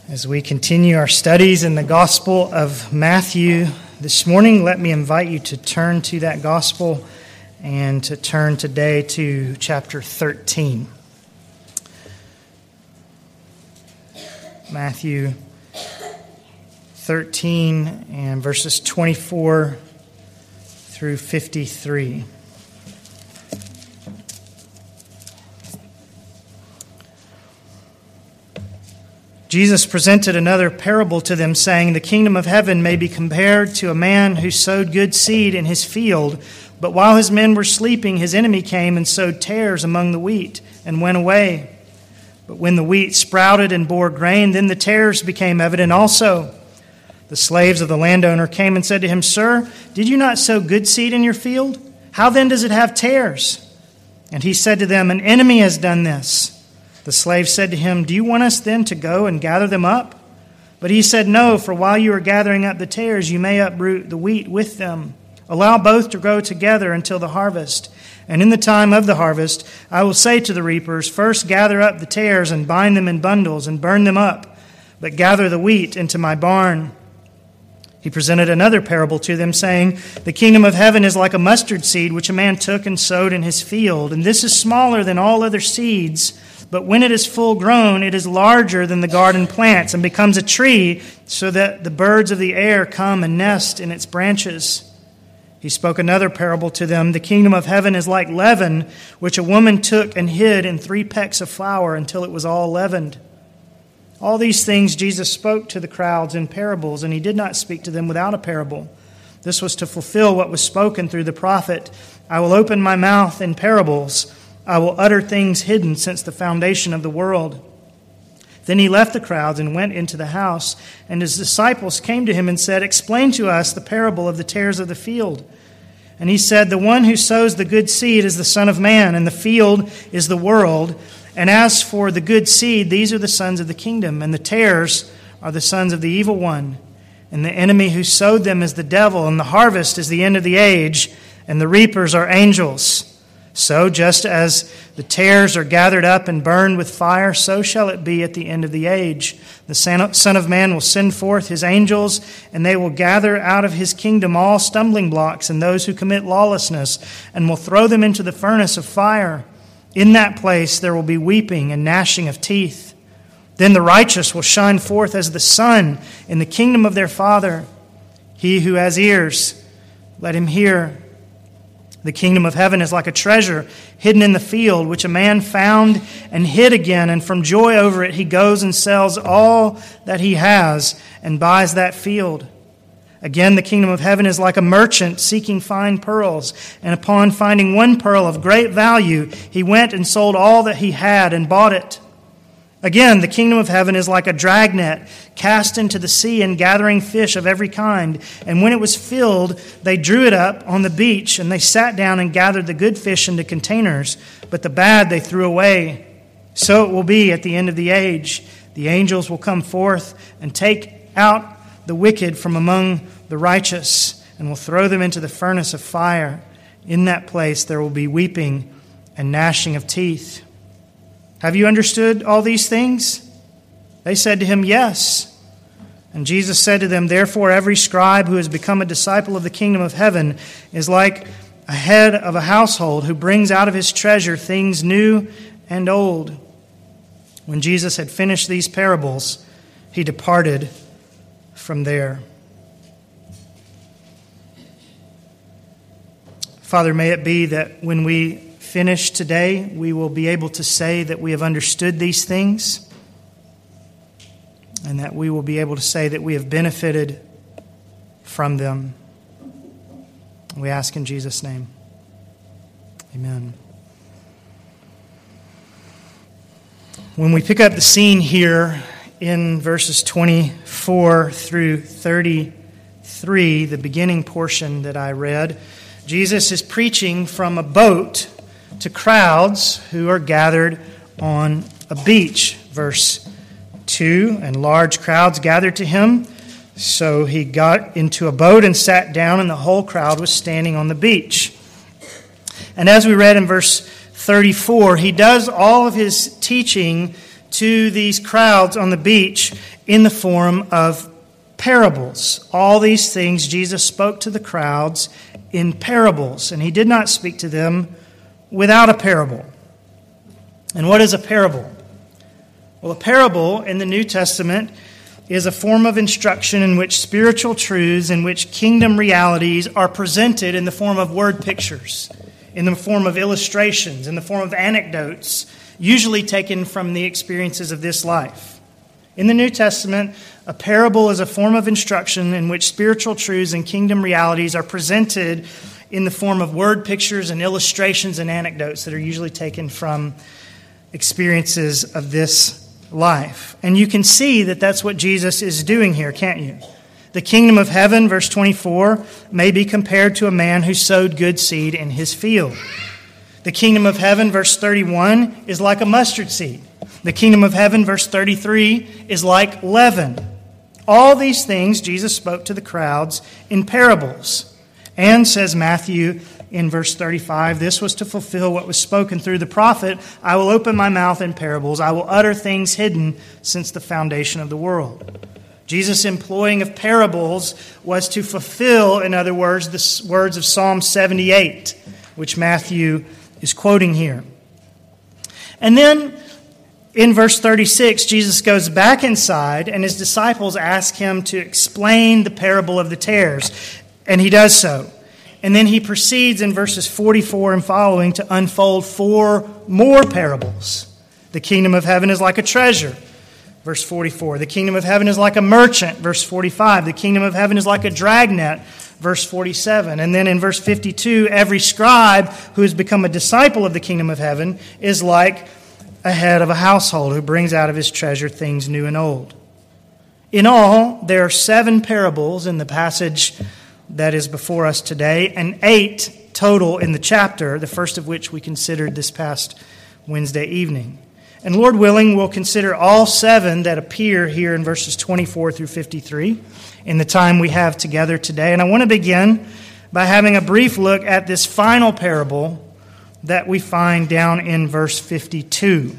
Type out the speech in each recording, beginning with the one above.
As we continue our studies in the Gospel of Matthew this morning, let me invite you to turn to that Gospel and to turn today to chapter 13. Matthew 13 and verses 24 through 53. Jesus presented another parable to them, saying, "The kingdom of heaven may be compared to a man who sowed good seed in his field. But while his men were sleeping, his enemy came and sowed tares among the wheat and went away. But when the wheat sprouted and bore grain, then the tares became evident also. The slaves of the landowner came and said to him, 'Sir, did you not sow good seed in your field? How then does it have tares?' And he said to them, 'An enemy has done this.' The slave said to him, 'Do you want us then to go and gather them up?' But he said, 'No, for while you are gathering up the tares, you may uproot the wheat with them. Allow both to grow together until the harvest. And in the time of the harvest, I will say to the reapers, first gather up the tares and bind them in bundles and burn them up, but gather the wheat into my barn.' He presented another parable to them, saying, 'The kingdom of heaven is like a mustard seed which a man took and sowed in his field. And this is smaller than all other seeds, but when it is full grown, it is larger than the garden plants and becomes a tree, so that the birds of the air come and nest in its branches.' He spoke another parable to them. 'The kingdom of heaven is like leaven, which a woman took and hid in 3 pecks of flour until it was all leavened.' All these things Jesus spoke to the crowds in parables, and he did not speak to them without a parable. This was to fulfill what was spoken through the prophet, 'I will open my mouth in parables. I will utter things hidden since the foundation of the world.' Then he left the crowds and went into the house, and his disciples came to him and said, 'Explain to us the parable of the tares of the field.' And he said, 'The one who sows the good seed is the Son of Man, and the field is the world. And as for the good seed, these are the sons of the kingdom, and the tares are the sons of the evil one. And the enemy who sowed them is the devil, and the harvest is the end of the age, and the reapers are angels. So just as the tares are gathered up and burned with fire, so shall it be at the end of the age. The Son of Man will send forth his angels, and they will gather out of his kingdom all stumbling blocks and those who commit lawlessness, and will throw them into the furnace of fire. In that place there will be weeping and gnashing of teeth. Then the righteous will shine forth as the sun in the kingdom of their Father. He who has ears, let him hear. The kingdom of heaven is like a treasure hidden in the field, which a man found and hid again, and from joy over it he goes and sells all that he has and buys that field. Again, the kingdom of heaven is like a merchant seeking fine pearls, and upon finding one pearl of great value, he went and sold all that he had and bought it. Again, the kingdom of heaven is like a dragnet cast into the sea and gathering fish of every kind. And when it was filled, they drew it up on the beach, and they sat down and gathered the good fish into containers, but the bad they threw away. So it will be at the end of the age. The angels will come forth and take out the wicked from among the righteous, and will throw them into the furnace of fire. In that place there will be weeping and gnashing of teeth." "Have you understood all these things?" They said to him, "Yes." And Jesus said to them, "Therefore every scribe who has become a disciple of the kingdom of heaven is like a head of a household who brings out of his treasure things new and old." When Jesus had finished these parables, he departed from there. Father, may it be that when we finish today, we will be able to say that we have understood these things, and that we will be able to say that we have benefited from them. We ask in Jesus' name. Amen. When we pick up the scene here in verses 24 through 33, the beginning portion that I read, Jesus is preaching from a boat to crowds who are gathered on a beach. Verse 2, "And large crowds gathered to him, so he got into a boat and sat down, and the whole crowd was standing on the beach." And as we read in verse 34, he does all of his teaching to these crowds on the beach in the form of parables. All these things Jesus spoke to the crowds in parables, and he did not speak to them without a parable. And what is a parable? Well, a parable in the New Testament is a form of instruction in which spiritual truths, in which kingdom realities are presented in the form of word pictures, in the form of illustrations, in the form of anecdotes, usually taken from the experiences of this life. In the New Testament, a parable is a form of instruction in which spiritual truths and kingdom realities are presented in the form of word pictures and illustrations and anecdotes that are usually taken from experiences of this life. And you can see that that's what Jesus is doing here, can't you? The kingdom of heaven, verse 24, may be compared to a man who sowed good seed in his field. The kingdom of heaven, verse 31, is like a mustard seed. The kingdom of heaven, verse 33, is like leaven. All these things Jesus spoke to the crowds in parables. And, says Matthew in verse 35, this was to fulfill what was spoken through the prophet, I will open my mouth in parables, I will utter things hidden since the foundation of the world. Jesus' employing of parables was to fulfill, in other words, the words of Psalm 78, which Matthew is quoting here. And then in verse 36, Jesus goes back inside and his disciples ask him to explain the parable of the tares, and he does so. And then he proceeds in verses 44 and following to unfold 4 more parables. The kingdom of heaven is like a treasure, verse 44. The kingdom of heaven is like a merchant, verse 45. The kingdom of heaven is like a dragnet, verse 47. And then in verse 52, every scribe who has become a disciple of the kingdom of heaven is like a head of a household who brings out of his treasure things new and old. In all, there are 7 parables in the passage that is before us today, and 8 total in the chapter, the first of which we considered this past Wednesday evening. And Lord willing, we'll consider all 7 that appear here in verses 24 through 53 in the time we have together today. And I want to begin by having a brief look at this final parable that we find down in verse 52.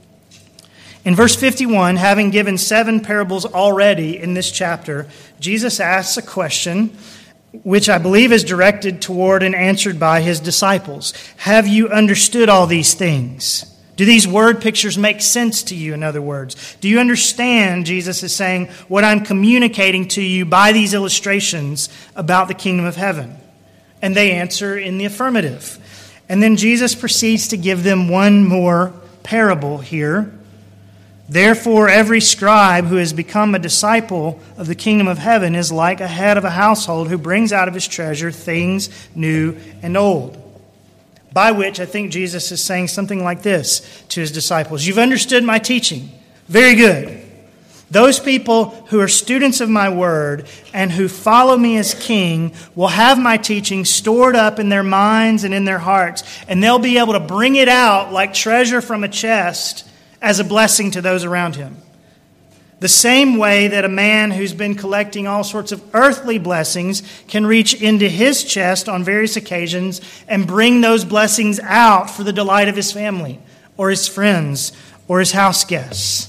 In verse 51, having given 7 parables already in this chapter, Jesus asks a question which I believe is directed toward and answered by his disciples. Have you understood all these things? Do these word pictures make sense to you, in other words? Do you understand, Jesus is saying, what I'm communicating to you by these illustrations about the kingdom of heaven? And they answer in the affirmative. And then Jesus proceeds to give them one more parable here. Therefore, every scribe who has become a disciple of the kingdom of heaven is like a head of a household who brings out of his treasure things new and old. By which I think Jesus is saying something like this to his disciples. You've understood my teaching. Very good. Those people who are students of my word and who follow me as king will have my teaching stored up in their minds and in their hearts, and they'll be able to bring it out like treasure from a chest as a blessing to those around him. The same way that a man who's been collecting all sorts of earthly blessings can reach into his chest on various occasions and bring those blessings out for the delight of his family or his friends or his house guests.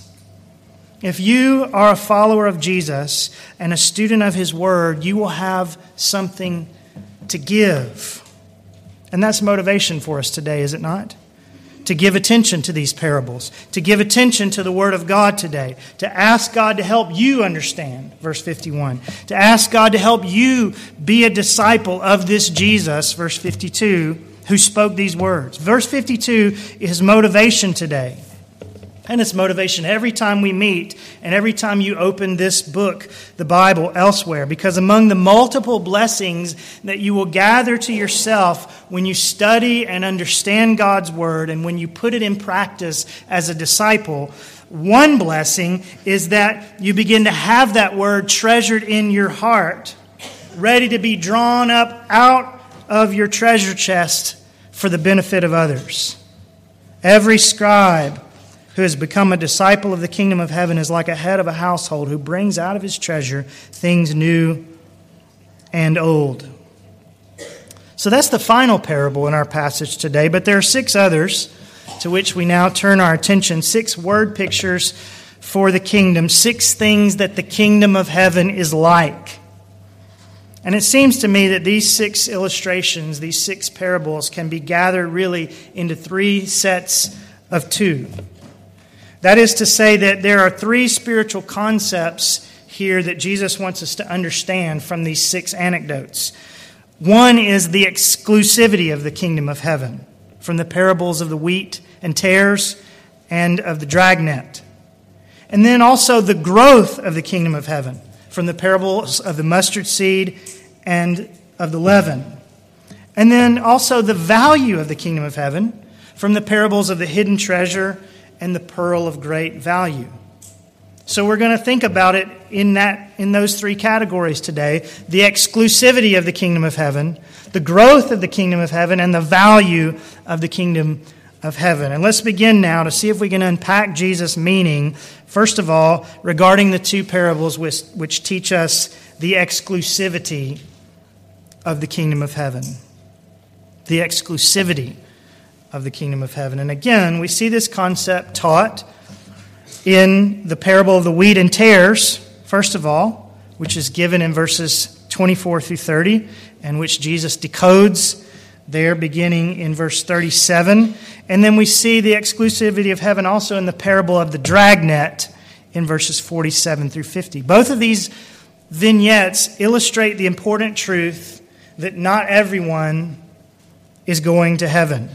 If you are a follower of Jesus and a student of his word, you will have something to give. And that's motivation for us today, is it not? To give attention to these parables, to give attention to the Word of God today, to ask God to help you understand, verse 51, to ask God to help you be a disciple of this Jesus, verse 52, who spoke these words. Verse 52 is motivation today. And it's motivation every time we meet and every time you open this book, the Bible, elsewhere. Because among the multiple blessings that you will gather to yourself when you study and understand God's Word and when you put it in practice as a disciple, one blessing is that you begin to have that Word treasured in your heart, ready to be drawn up out of your treasure chest for the benefit of others. Every scribe who has become a disciple of the kingdom of heaven is like a head of a household who brings out of his treasure things new and old. So that's the final parable in our passage today, but there are 6 others to which we now turn our attention. 6 word pictures for the kingdom. 6 things that the kingdom of heaven is like. And it seems to me that these 6 illustrations, these 6 parables, can be gathered really into 3 sets of 2. That is to say that there are 3 spiritual concepts here that Jesus wants us to understand from these 6 anecdotes. One is the exclusivity of the kingdom of heaven, from the parables of the wheat and tares and of the dragnet. And then also the growth of the kingdom of heaven, from the parables of the mustard seed and of the leaven. And then also the value of the kingdom of heaven, from the parables of the hidden treasure and the pearl of great value. So we're going to think about it in those 3 categories today: the exclusivity of the kingdom of heaven, the growth of the kingdom of heaven, and the value of the kingdom of heaven. And let's begin now to see if we can unpack Jesus' meaning, first of all, regarding the 2 parables which teach us the exclusivity of the kingdom of heaven. The exclusivity of the kingdom of heaven. And again, we see this concept taught in the parable of the wheat and tares, first of all, which is given in verses 24 through 30, and which Jesus decodes there beginning in verse 37. And then we see the exclusivity of heaven also in the parable of the dragnet in verses 47 through 50. Both of these vignettes illustrate the important truth that not everyone is going to heaven.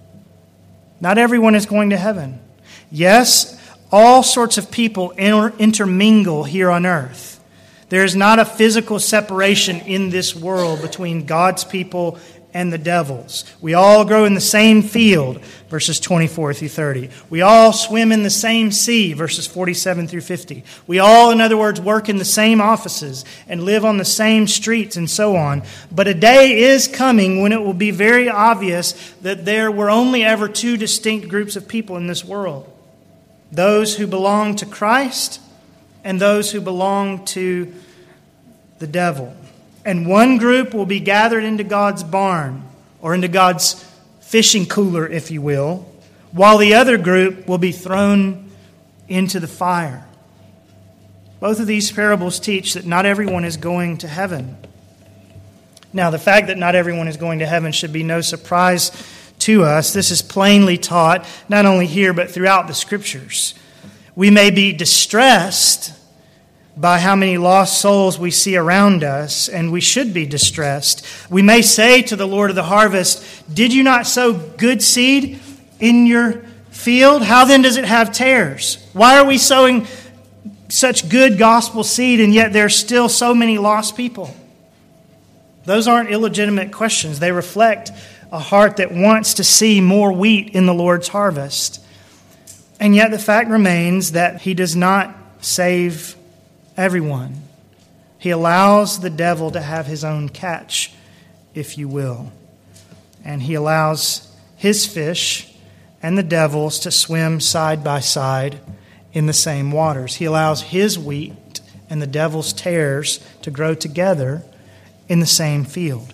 Not everyone is going to heaven. Yes, all sorts of people intermingle here on earth. There is not a physical separation in this world between God's people and the devil's. We all grow in the same field, verses 24 through 30. We all swim in the same sea, verses 47 through 50. We all, in other words, work in the same offices and live on the same streets and so on. But a day is coming when it will be very obvious that there were only ever 2 distinct groups of people in this world: those who belong to Christ and those who belong to the devil. And one group will be gathered into God's barn, or into God's fishing cooler, if you will, while the other group will be thrown into the fire. Both of these parables teach that not everyone is going to heaven. Now, the fact that not everyone is going to heaven should be no surprise to us. This is plainly taught, not only here, but throughout the Scriptures. We may be distressed by how many lost souls we see around us, and we should be distressed. We may say to the Lord of the harvest, "Did you not sow good seed in your field? How then does it have tares? Why are we sowing such good gospel seed, and yet there are still so many lost people?" Those aren't illegitimate questions. They reflect a heart that wants to see more wheat in the Lord's harvest. And yet the fact remains that He does not save everyone. He allows the devil to have his own catch, if you will. And He allows his fish and the devil's to swim side by side in the same waters. He allows his wheat and the devil's tares to grow together in the same field.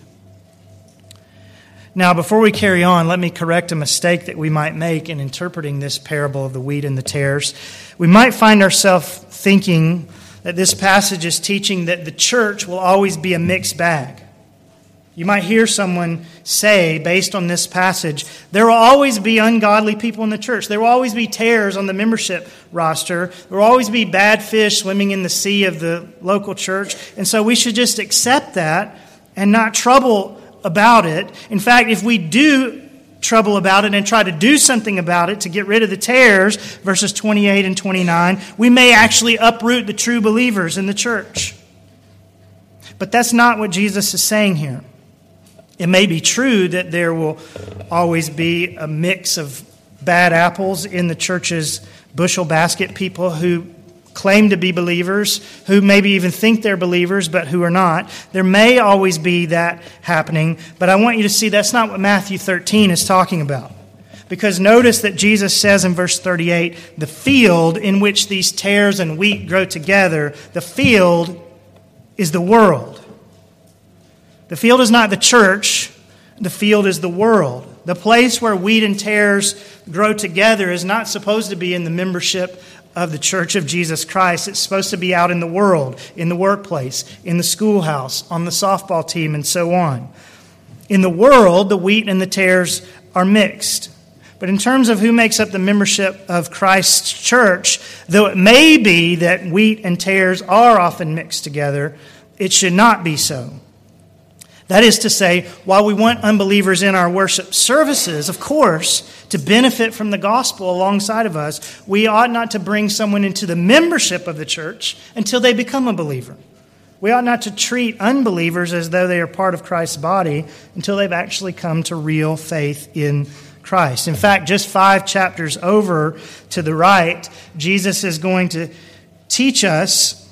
Now, before we carry on, let me correct a mistake that we might make in interpreting this parable of the wheat and the tares. We might find ourselves thinking that this passage is teaching that the church will always be a mixed bag. You might hear someone say, based on this passage, there will always be ungodly people in the church. There will always be tares on the membership roster. There will always be bad fish swimming in the sea of the local church. And so we should just accept that and not trouble about it. In fact, if we do trouble about it and try to do something about it to get rid of the tares, verses 28 and 29, we may actually uproot the true believers in the church. But that's not what Jesus is saying here. It may be true that there will always be a mix of bad apples in the church's bushel basket, people who claim to be believers, who maybe even think they're believers, but who are not. There may always be that happening, but I want you to see that's not what Matthew 13 is talking about. Because notice that Jesus says in verse 38, the field in which these tares and wheat grow together, the field is the world. The field is not the church, the field is the world. The place where wheat and tares grow together is not supposed to be in the membership of the Church of Jesus Christ. It's supposed to be out in the world, in the workplace, in the schoolhouse, on the softball team, and so on. In the world, the wheat and the tares are mixed. But in terms of who makes up the membership of Christ's church, though it may be that wheat and tares are often mixed together, it should not be so. That is to say, while we want unbelievers in our worship services, of course, to benefit from the gospel alongside of us, we ought not to bring someone into the membership of the church until they become a believer. We ought not to treat unbelievers as though they are part of Christ's body until they've actually come to real faith in Christ. In fact, just 5 chapters over to the right, Jesus is going to teach us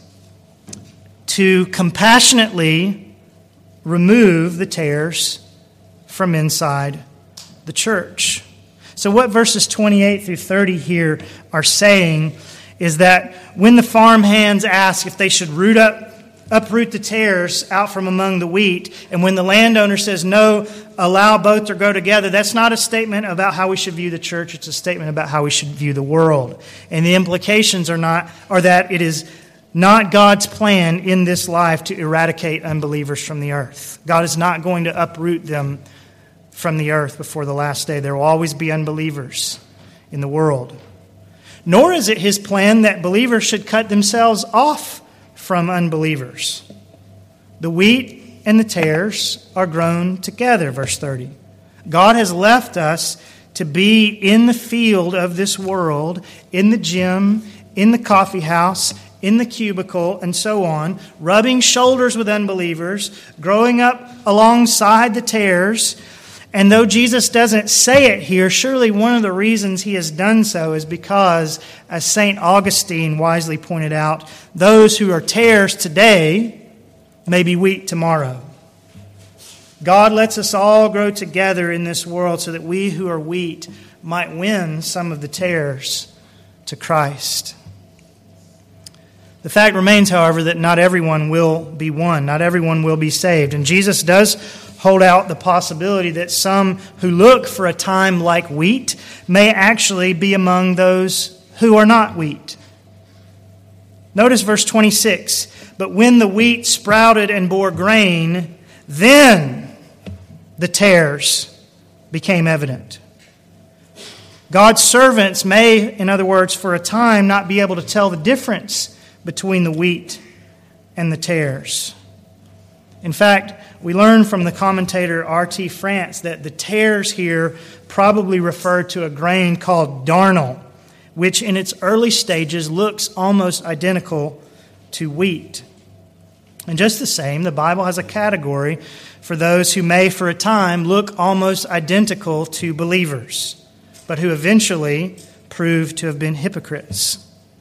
to compassionately remove the tares from inside the church. So what verses 28 through 30 here are saying is that when the farm hands ask if they should uproot the tares out from among the wheat, and when the landowner says no, allow both to grow together, that's not a statement about how we should view the church. It's a statement about how we should view the world. And the implications are that it is not God's plan in this life to eradicate unbelievers from the earth. God is not going to uproot them from the earth before the last day. There will always be unbelievers in the world. Nor is it His plan that believers should cut themselves off from unbelievers. The wheat and the tares are grown together, verse 30. God has left us to be in the field of this world, in the gym, in the coffee house, in the cubicle, and so on, rubbing shoulders with unbelievers, growing up alongside the tares. And though Jesus doesn't say it here, surely one of the reasons He has done so is because, as St. Augustine wisely pointed out, those who are tares today may be wheat tomorrow. God lets us all grow together in this world so that we who are wheat might win some of the tares to Christ. The fact remains, however, that not everyone will be won. Not everyone will be saved. And Jesus does hold out the possibility that some who look for a time like wheat may actually be among those who are not wheat. Notice verse 26. But when the wheat sprouted and bore grain, then the tares became evident. God's servants may, in other words, for a time not be able to tell the difference between the wheat and the tares. In fact, we learn from the commentator R.T. France that the tares here probably refer to a grain called darnel, which in its early stages looks almost identical to wheat. And just the same, the Bible has a category for those who may for a time look almost identical to believers, but who eventually prove to have been hypocrites.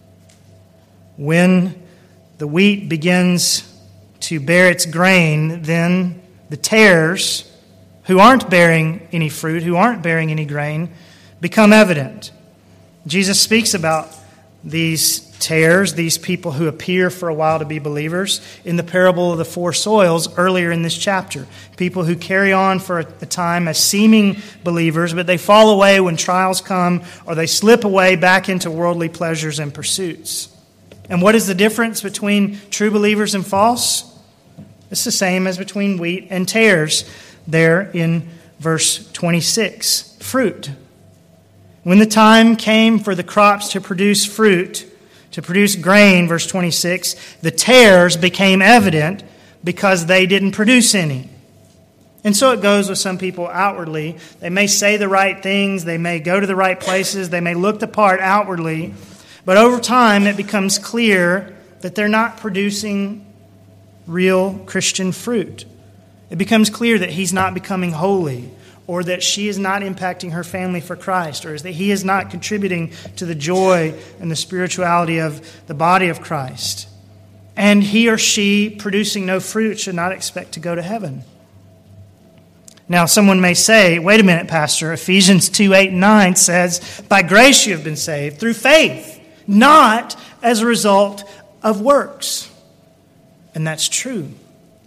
When the wheat begins to bear its grain, then the tares, who aren't bearing any fruit, who aren't bearing any grain, become evident. Jesus speaks about these tares, these people who appear for a while to be believers, in the parable of the 4 soils earlier in this chapter. People who carry on for a time as seeming believers, but they fall away when trials come, or they slip away back into worldly pleasures and pursuits. And what is the difference between true believers and false? It's the same as between wheat and tares there in verse 26. Fruit. When the time came for the crops to produce fruit, to produce grain, verse 26, the tares became evident because they didn't produce any. And so it goes with some people outwardly. They may say the right things, they may go to the right places, they may look the part outwardly, but over time it becomes clear that they're not producing real Christian fruit. It becomes clear that he's not becoming holy, or that she is not impacting her family for Christ, or that he is not contributing to the joy and the spirituality of the body of Christ. And he or she, producing no fruit, should not expect to go to heaven. Now, someone may say, wait a minute, Pastor, Ephesians 2:8-9 says, by grace you have been saved through faith, not as a result of works. And that's true.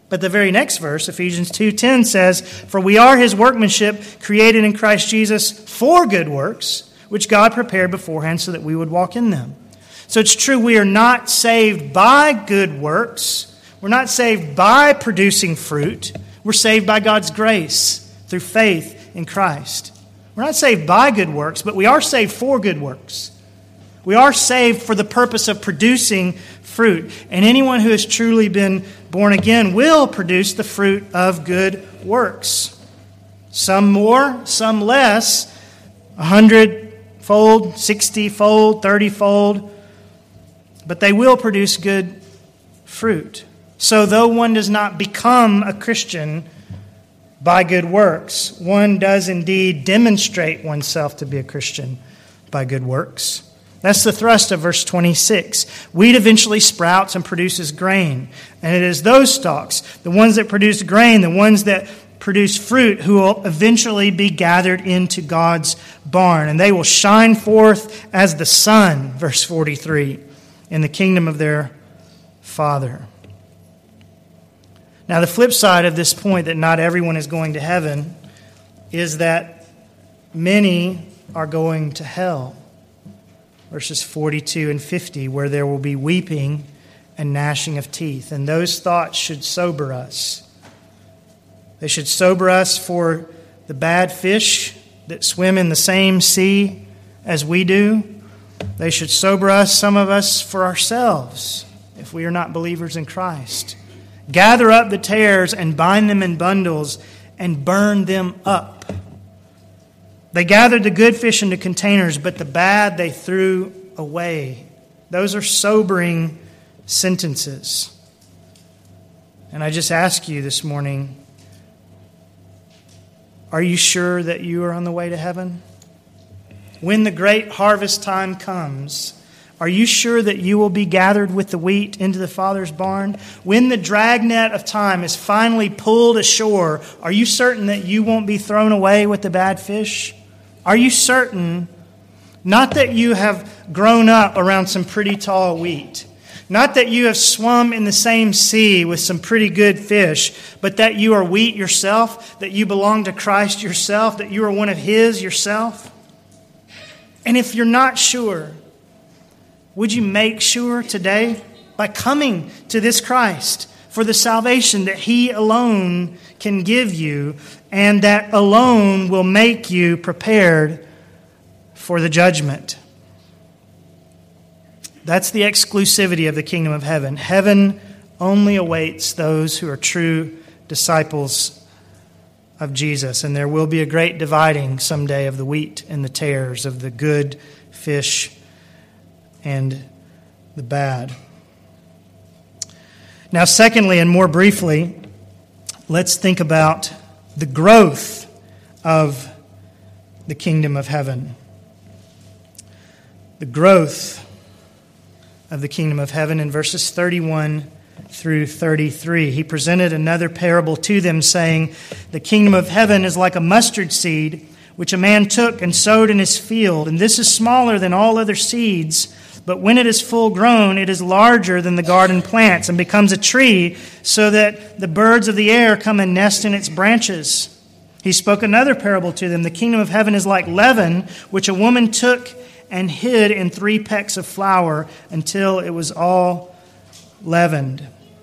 But the very next verse, Ephesians 2:10 says, "For we are his workmanship, created in Christ Jesus for good works, which God prepared beforehand so that we would walk in them." So it's true, we are not saved by good works. We're not saved by producing fruit. We're saved by God's grace through faith in Christ. We're not saved by good works, but we are saved for good works. We are saved for the purpose of producing fruit. And anyone who has truly been born again will produce the fruit of good works. Some more, some less, 100-fold, 60-fold, 30-fold. But they will produce good fruit. So though one does not become a Christian by good works, one does indeed demonstrate oneself to be a Christian by good works. That's the thrust of verse 26. Wheat eventually sprouts and produces grain. And it is those stalks, the ones that produce grain, the ones that produce fruit, who will eventually be gathered into God's barn. And they will shine forth as the sun, verse 43, in the kingdom of their Father. Now, the flip side of this point that not everyone is going to heaven is that many are going to hell. Verses 42 and 50, where there will be weeping and gnashing of teeth. And those thoughts should sober us. They should sober us for the bad fish that swim in the same sea as we do. They should sober us, some of us, for ourselves, if we are not believers in Christ. Gather up the tares and bind them in bundles and burn them up. They gathered the good fish into containers, but the bad they threw away. Those are sobering sentences. And I just ask you this morning, are you sure that you are on the way to heaven? When the great harvest time comes, are you sure that you will be gathered with the wheat into the Father's barn? When the dragnet of time is finally pulled ashore, are you certain that you won't be thrown away with the bad fish? Are you certain, not that you have grown up around some pretty tall wheat, not that you have swum in the same sea with some pretty good fish, but that you are wheat yourself, that you belong to Christ yourself, that you are one of His yourself? And if you're not sure, would you make sure today by coming to this Christ for the salvation that He alone can give you, and that alone will make you prepared for the judgment? That's the exclusivity of the kingdom of heaven. Heaven only awaits those who are true disciples of Jesus. And there will be a great dividing someday of the wheat and the tares, of the good fish and the bad. Now, secondly, and more briefly, let's think about the growth of the kingdom of heaven. The growth of the kingdom of heaven in verses 31 through 33. He presented another parable to them, saying, "The kingdom of heaven is like a mustard seed, which a man took and sowed in his field. And this is smaller than all other seeds, but when it is full grown, it is larger than the garden plants and becomes a tree, so that the birds of the air come and nest in its branches." He spoke another parable to them. "The kingdom of heaven is like leaven, which a woman took and hid in 3 pecks of flour until it was all leavened."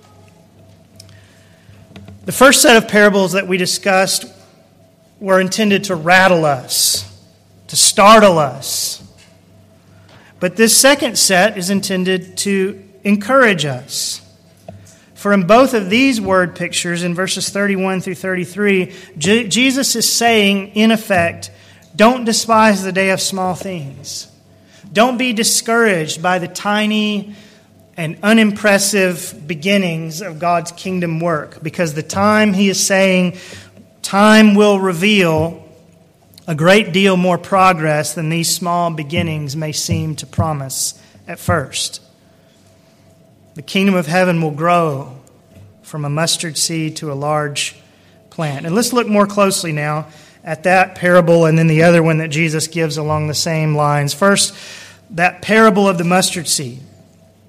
The first set of parables that we discussed were intended to rattle us, to startle us. But this second set is intended to encourage us. For in both of these word pictures, in verses 31 through 33, Jesus is saying, in effect, don't despise the day of small things. Don't be discouraged by the tiny and unimpressive beginnings of God's kingdom work, because the time, he is saying, time will reveal a great deal more progress than these small beginnings may seem to promise at first. The kingdom of heaven will grow from a mustard seed to a large plant. And let's look more closely now at that parable and then the other one that Jesus gives along the same lines. First, that parable of the mustard seed.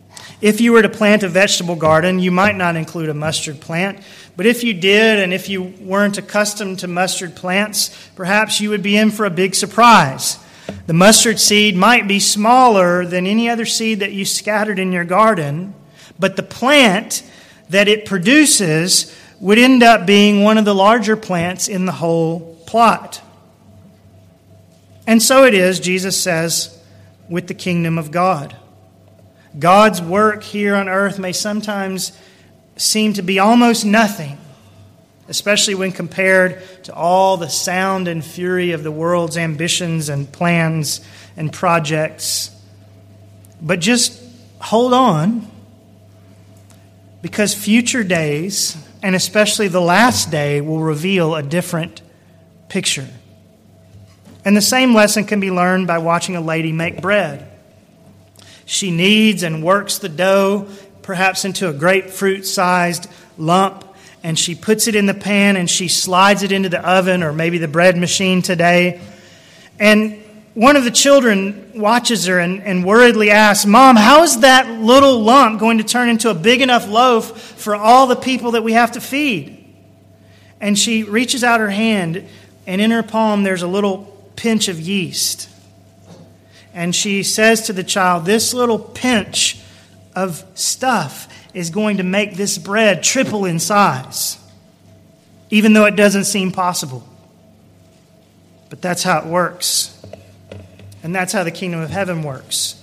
If you were to plant a vegetable garden, you might not include a mustard plant. But if you did, and if you weren't accustomed to mustard plants, perhaps you would be in for a big surprise. The mustard seed might be smaller than any other seed that you scattered in your garden, but the plant that it produces would end up being one of the larger plants in the whole plot. And so it is, Jesus says, with the kingdom of God. God's work here on earth may sometimes seem to be almost nothing, especially when compared to all the sound and fury of the world's ambitions and plans and projects. But just hold on, because future days, and especially the last day, will reveal a different picture. And the same lesson can be learned by watching a lady make bread. She kneads and works the dough, perhaps into a grapefruit-sized lump, and she puts it in the pan and she slides it into the oven or maybe the bread machine today. And one of the children watches her and worriedly asks, "Mom, how is that little lump going to turn into a big enough loaf for all the people that we have to feed?" And she reaches out her hand, and in her palm there's a little pinch of yeast. And she says to the child, "This little pinch of stuff is going to make this bread triple in size, even though it doesn't seem possible." But that's how it works. And that's how the kingdom of heaven works.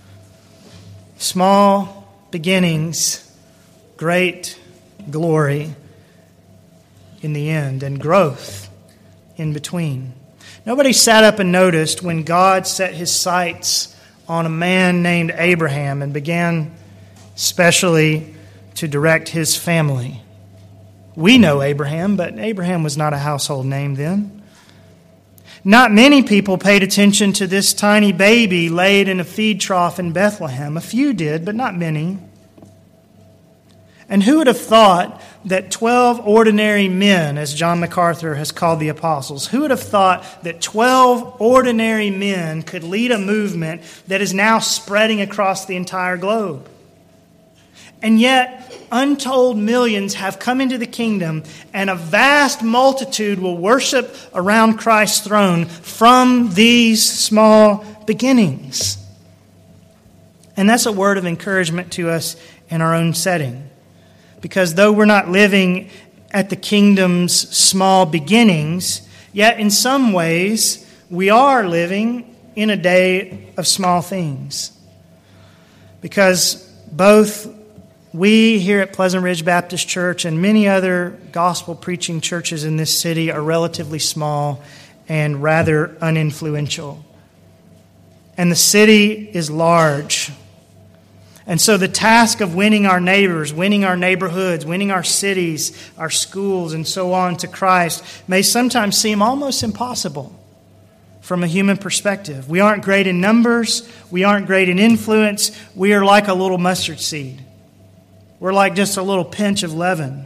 Small beginnings, great glory in the end, and growth in between. Nobody sat up and noticed when God set his sights on a man named Abraham and began specially to direct his family. We know Abraham, but Abraham was not a household name then. Not many people paid attention to this tiny baby laid in a feed trough in Bethlehem. A few did, but not many. And who would have thought that 12 ordinary men, as John MacArthur has called the apostles, who would have thought that 12 ordinary men could lead a movement that is now spreading across the entire globe? And yet, untold millions have come into the kingdom, and a vast multitude will worship around Christ's throne from these small beginnings. And that's a word of encouragement to us in our own setting. Because though we're not living at the kingdom's small beginnings, yet in some ways we are living in a day of small things. Because both we here at Pleasant Ridge Baptist Church and many other gospel-preaching churches in this city are relatively small and rather uninfluential. And the city is large. And so the task of winning our neighbors, winning our neighborhoods, winning our cities, our schools, and so on to Christ may sometimes seem almost impossible from a human perspective. We aren't great in numbers. We aren't great in influence. We are like a little mustard seed. We're like just a little pinch of leaven.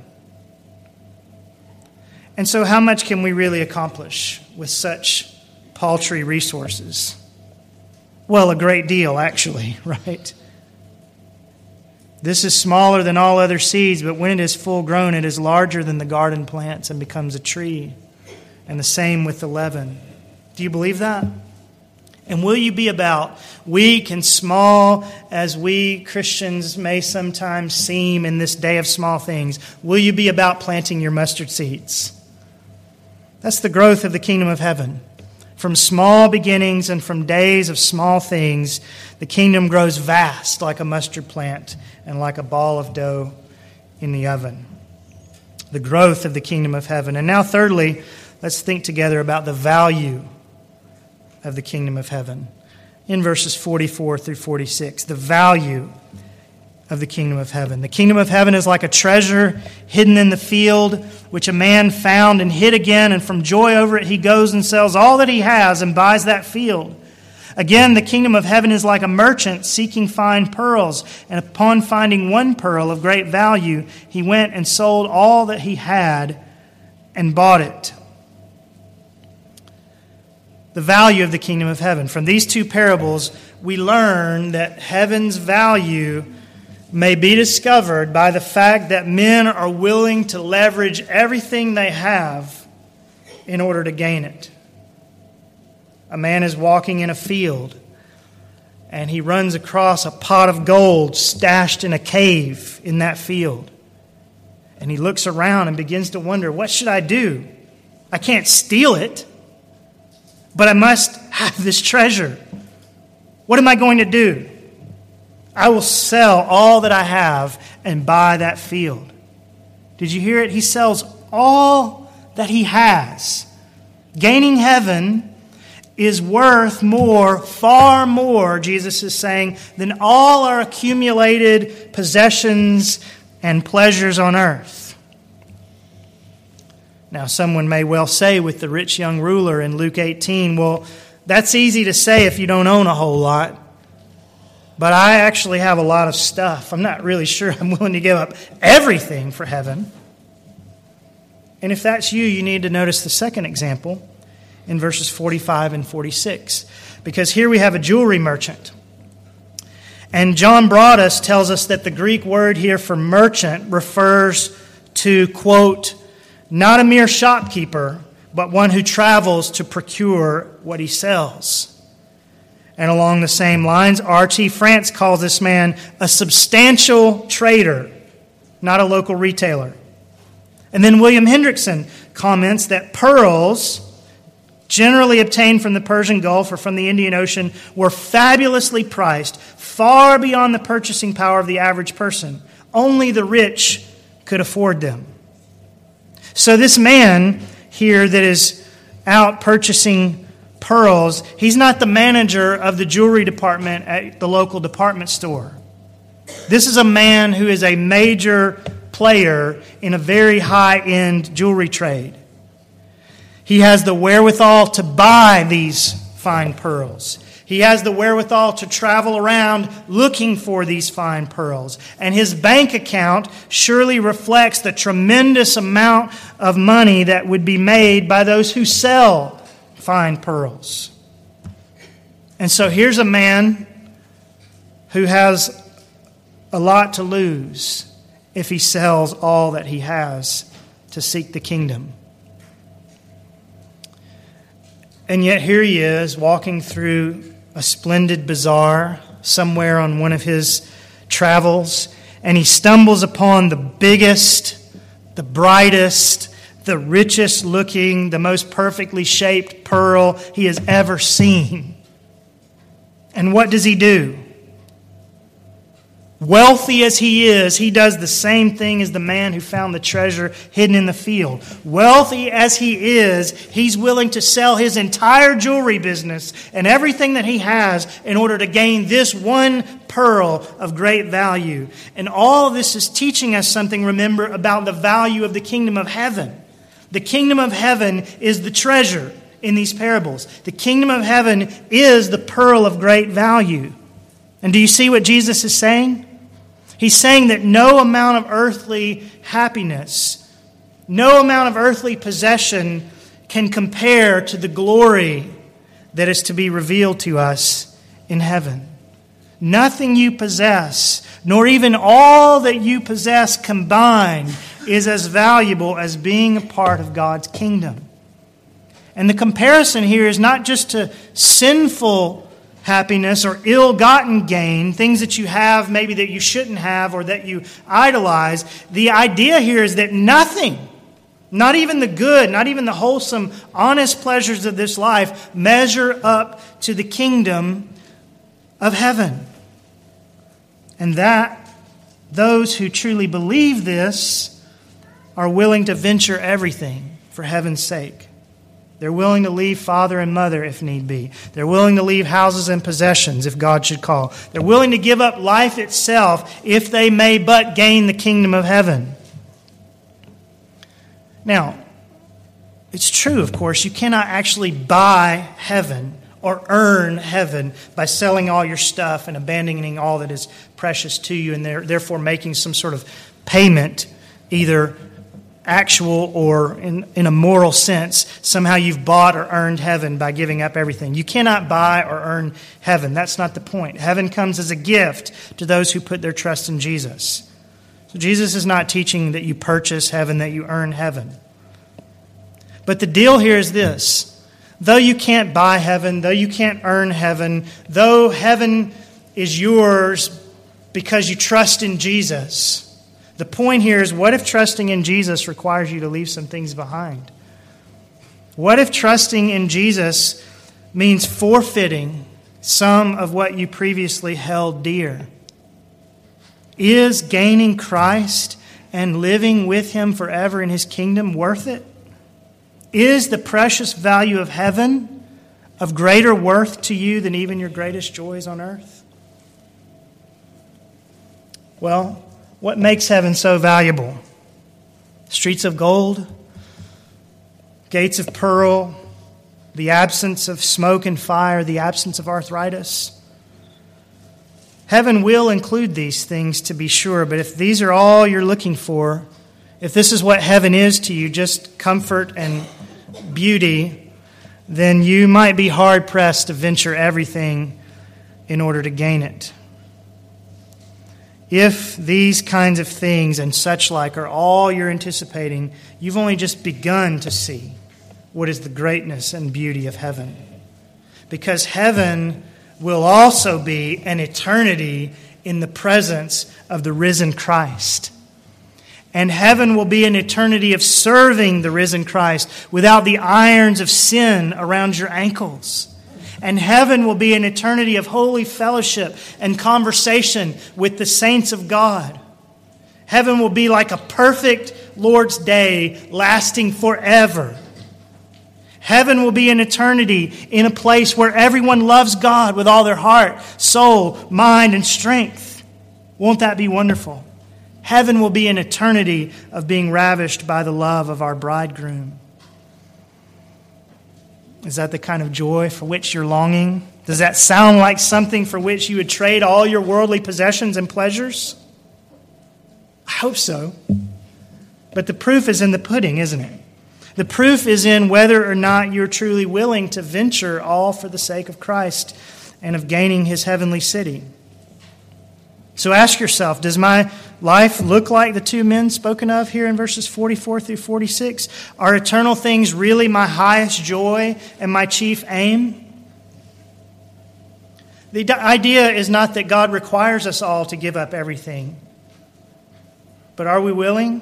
And so how much can we really accomplish with such paltry resources? Well, a great deal, actually, right? This is smaller than all other seeds, but when it is full grown, it is larger than the garden plants and becomes a tree. And the same with the leaven. Do you believe that? And will you be about, weak and small as we Christians may sometimes seem in this day of small things, will you be about planting your mustard seeds? That's the growth of the kingdom of heaven. From small beginnings and from days of small things, the kingdom grows vast like a mustard plant and like a ball of dough in the oven. The growth of the kingdom of heaven. And now thirdly, let's think together about the value of the kingdom of heaven. In verses 44 through 46, the value of the kingdom of heaven. The kingdom of heaven is like a treasure hidden in the field, which a man found and hid again, and from joy over it he goes and sells all that he has and buys that field. Again, the kingdom of heaven is like a merchant seeking fine pearls, and upon finding one pearl of great value, he went and sold all that he had and bought it. The value of the kingdom of heaven. From these two parables, we learn that heaven's value may be discovered by the fact that men are willing to leverage everything they have in order to gain it. A man is walking in a field, and he runs across a pot of gold stashed in a cave in that field. And he looks around and begins to wonder, what should I do? I can't steal it, but I must have this treasure. What am I going to do? I will sell all that I have and buy that field. Did you hear it? He sells all that he has. Gaining heaven is worth more, far more, Jesus is saying, than all our accumulated possessions and pleasures on earth. Now, someone may well say with the rich young ruler in Luke 18, well, that's easy to say if you don't own a whole lot. But I actually have a lot of stuff. I'm not really sure I'm willing to give up everything for heaven. And if that's you, you need to notice the second example in verses 45 and 46. Because here we have a jewelry merchant. And John Broadus tells us that the Greek word here for merchant refers to, quote, not a mere shopkeeper, but one who travels to procure what he sells. And along the same lines, R.T. France calls this man a substantial trader, not a local retailer. And then William Hendrickson comments that pearls, generally obtained from the Persian Gulf or from the Indian Ocean, were fabulously priced, far beyond the purchasing power of the average person. Only the rich could afford them. So this man here that is out purchasing pearls, he's not the manager of the jewelry department at the local department store. This is a man who is a major player in a very high-end jewelry trade. He has the wherewithal to buy these fine pearls. He has the wherewithal to travel around looking for these fine pearls. And his bank account surely reflects the tremendous amount of money that would be made by those who sell fine pearls. And so here's a man who has a lot to lose if he sells all that he has to seek the kingdom. And yet here he is walking through a splendid bazaar somewhere on one of his travels, and he stumbles upon the biggest, the brightest, the richest looking, the most perfectly shaped pearl he has ever seen. And what does he do? Wealthy as he is, he does the same thing as the man who found the treasure hidden in the field. Wealthy as he is, he's willing to sell his entire jewelry business and everything that he has in order to gain this one pearl of great value. And all of this is teaching us something, remember, about the value of the kingdom of heaven. The kingdom of heaven is the treasure in these parables. The kingdom of heaven is the pearl of great value. And do you see what Jesus is saying? He's saying that no amount of earthly happiness, no amount of earthly possession can compare to the glory that is to be revealed to us in heaven. Nothing you possess, nor even all that you possess combined, is as valuable as being a part of God's kingdom. And the comparison here is not just to sinful happiness or ill-gotten gain, things that you have maybe that you shouldn't have or that you idolize. The idea here is that nothing, not even the good, not even the wholesome, honest pleasures of this life, measure up to the kingdom of heaven. And that those who truly believe this are willing to venture everything for heaven's sake. They're willing to leave father and mother if need be. They're willing to leave houses and possessions if God should call. They're willing to give up life itself if they may but gain the kingdom of heaven. Now, it's true, of course, you cannot actually buy heaven or earn heaven by selling all your stuff and abandoning all that is precious to you and therefore making some sort of payment either actual or in a moral sense, somehow you've bought or earned heaven by giving up everything. You cannot buy or earn heaven. That's not the point. Heaven comes as a gift to those who put their trust in Jesus. So Jesus is not teaching that you purchase heaven, that you earn heaven. But the deal here is this. Though you can't buy heaven, though you can't earn heaven, though heaven is yours because you trust in Jesus, the point here is, what if trusting in Jesus requires you to leave some things behind? What if trusting in Jesus means forfeiting some of what you previously held dear? Is gaining Christ and living with Him forever in His kingdom worth it? Is the precious value of heaven of greater worth to you than even your greatest joys on earth? Well, what makes heaven so valuable? Streets of gold, gates of pearl, the absence of smoke and fire, the absence of arthritis. Heaven will include these things, to be sure, but if these are all you're looking for, if this is what heaven is to you, just comfort and beauty, then you might be hard-pressed to venture everything in order to gain it. If these kinds of things and such like are all you're anticipating, you've only just begun to see what is the greatness and beauty of heaven. Because heaven will also be an eternity in the presence of the risen Christ. And heaven will be an eternity of serving the risen Christ without the irons of sin around your ankles. And heaven will be an eternity of holy fellowship and conversation with the saints of God. Heaven will be like a perfect Lord's Day lasting forever. Heaven will be an eternity in a place where everyone loves God with all their heart, soul, mind, and strength. Won't that be wonderful? Heaven will be an eternity of being ravished by the love of our bridegroom. Is that the kind of joy for which you're longing? Does that sound like something for which you would trade all your worldly possessions and pleasures? I hope so. But the proof is in the pudding, isn't it? The proof is in whether or not you're truly willing to venture all for the sake of Christ and of gaining His heavenly city. So ask yourself, does my life look like the two men spoken of here in verses 44 through 46? Are eternal things really my highest joy and my chief aim? The idea is not that God requires us all to give up everything. But are we willing?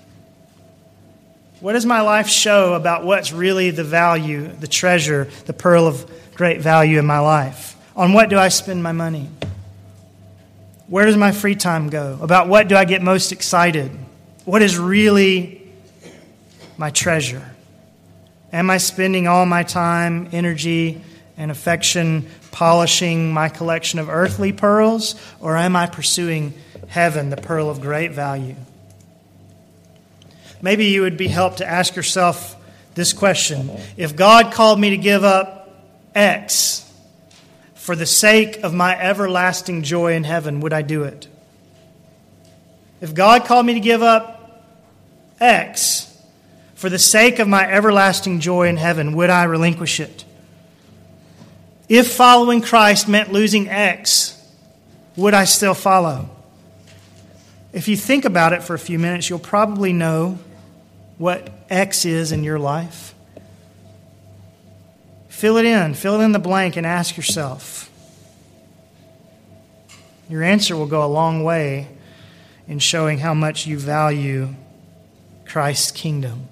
What does my life show about what's really the value, the treasure, the pearl of great value in my life? On what do I spend my money? Where does my free time go? About what do I get most excited? What is really my treasure? Am I spending all my time, energy, and affection polishing my collection of earthly pearls? Or am I pursuing heaven, the pearl of great value? Maybe you would be helped to ask yourself this question. If God called me to give up X for the sake of my everlasting joy in heaven, would I do it? If God called me to give up X for the sake of my everlasting joy in heaven, would I relinquish it? If following Christ meant losing X, would I still follow? If you think about it for a few minutes, you'll probably know what X is in your life. Fill it in the blank, and ask yourself. Your answer will go a long way in showing how much you value Christ's kingdom.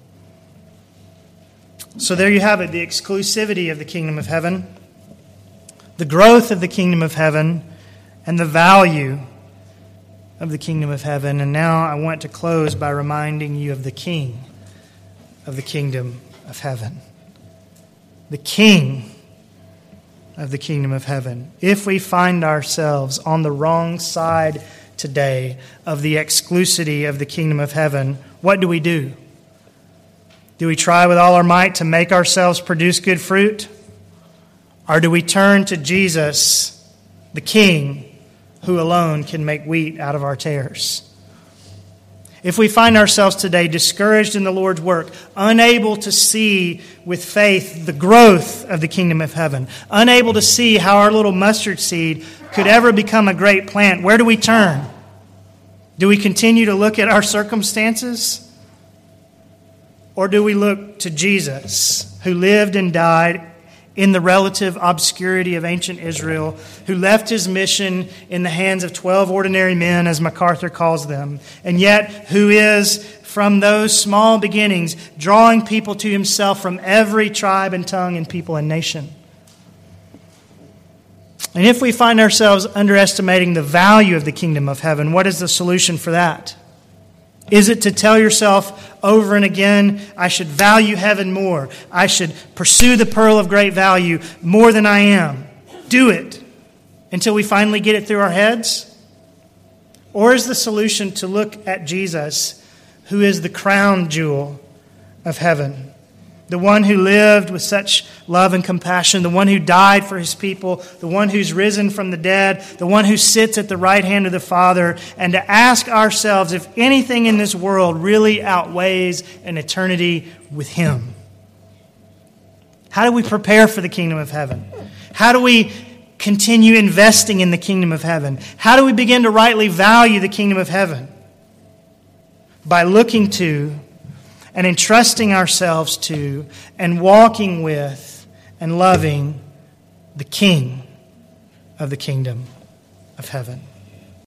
So there you have it, the exclusivity of the kingdom of heaven, the growth of the kingdom of heaven, and the value of the kingdom of heaven. And now I want to close by reminding you of the King of the kingdom of heaven. The King of the kingdom of heaven. If we find ourselves on the wrong side today of the exclusivity of the kingdom of heaven, what do we do? Do we try with all our might to make ourselves produce good fruit? Or do we turn to Jesus, the King, who alone can make wheat out of our tares? If we find ourselves today discouraged in the Lord's work, unable to see with faith the growth of the kingdom of heaven, unable to see how our little mustard seed could ever become a great plant, where do we turn? Do we continue to look at our circumstances? Or do we look to Jesus, who lived and died in the relative obscurity of ancient Israel, who left his mission in the hands of 12 ordinary men, as MacArthur calls them, and yet who is, from those small beginnings, drawing people to himself from every tribe and tongue and people and nation? And if we find ourselves underestimating the value of the kingdom of heaven, what is the solution for that? Is it to tell yourself over and again, I should value heaven more. I should pursue the pearl of great value more than I am. Do it until we finally get it through our heads? Or is the solution to look at Jesus, who is the crown jewel of heaven? The one who lived with such love and compassion, the one who died for his people, the one who's risen from the dead, the one who sits at the right hand of the Father, and to ask ourselves if anything in this world really outweighs an eternity with him. How do we prepare for the kingdom of heaven? How do we continue investing in the kingdom of heaven? How do we begin to rightly value the kingdom of heaven? By looking to and entrusting ourselves to and walking with and loving the King of the kingdom of heaven.